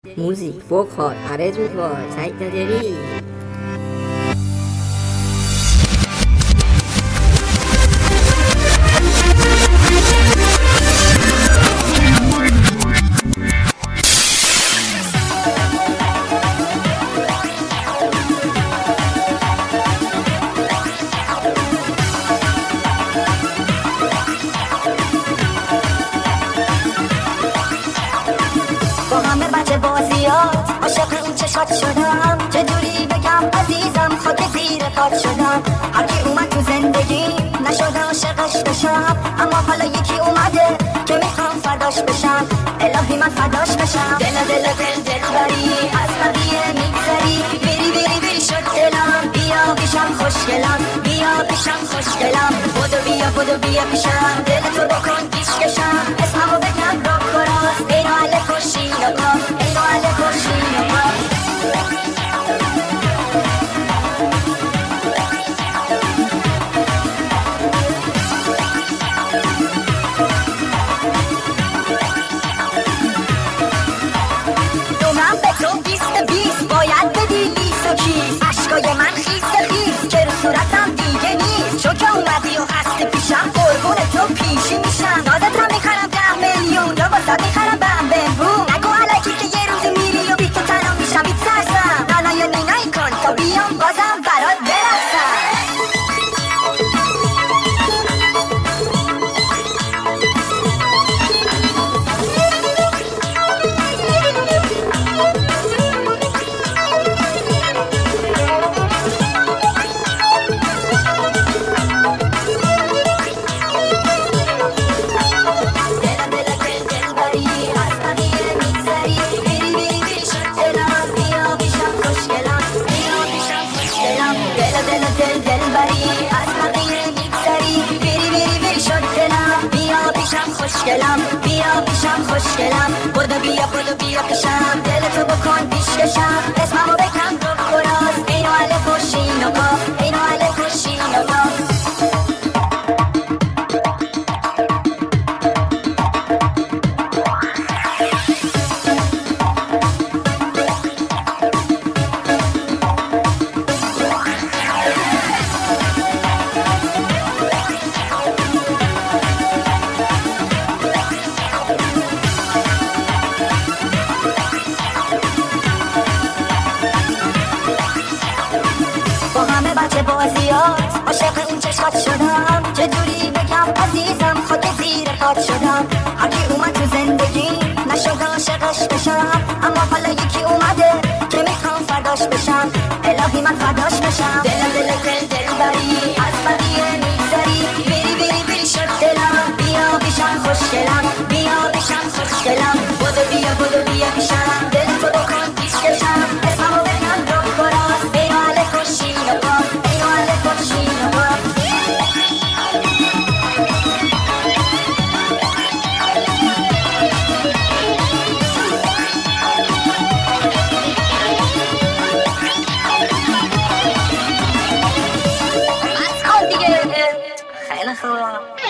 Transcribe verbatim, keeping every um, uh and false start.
Musik, Vokal, Arrangement, Psychedelic. با همه بچه بازیات عاشق اون چشات شدم، چجوری بگم عزیزم خاک زیر پات شدم. هر کی اومد تو زندگی نشده عاشقش بشم، اما حالا یکی اومده که میخوام فداش بشم. الهی من فداش بشم. دل دل دل دل بری از بقیه میگذری، بیری بیری بیری شد دلم، بیا پیشم خوشگلم، بیا پیشم خوشگلم. بودو بیا بودو بیا پیشم، دل تو بکن پیش کشم، اسممو بگم رو کراس اینو علی خوشی نکا، اینو علی خوشی نکا. دومم به تو بیست بیست باید بدی لیس و کیس، عشقای من خیس خیس که رو صورتم دیگه نیست. چون که اومدی و هستی پیشم قربون تو پیشی میشم. دادتم میخرم ده میلیون یا بازد میخرم بم بم بوم. نگو علکی که یه روزی میری و بی تو تنها میشم بی ترسم. نانا یا نینایی کن تا بیام بازم برات برسم. دل دل بری از بقیه میگذری، بیری بیری بیری شد دلم، بیا پیشم خوشگلم، بیا پیشم خوشگلم. بودو بیا بودو بیا پیشم، دل تو بکن پیش کشم، اسممو بکن رو کراس اینو علی خوشی نکا، اینو علی خوشی نکا. با همه بچه بازیات عاشق اون چشات شدم، چجوری بگم عزیزم خاک زیر پات شدم. هر کی اومد تو زندگی نشده عاشقش بشم، اما حالا یکی اومده که میخوام فداش بشم. الهی من فداش بشم. دل دل دل دل بری از بقیه میگذری، بیری بیری بیری شد دلم، بیا پیشم خوشگلم، بیا پیشم خوشگلم. بودو بیا بودو بیا پیشم، دل تو بکن پیش کشم، اسممو بگم رو کراس اینو علی خوشی نکا، اینو علی خوشی نکا. از کن دیگه. خیلی خوب.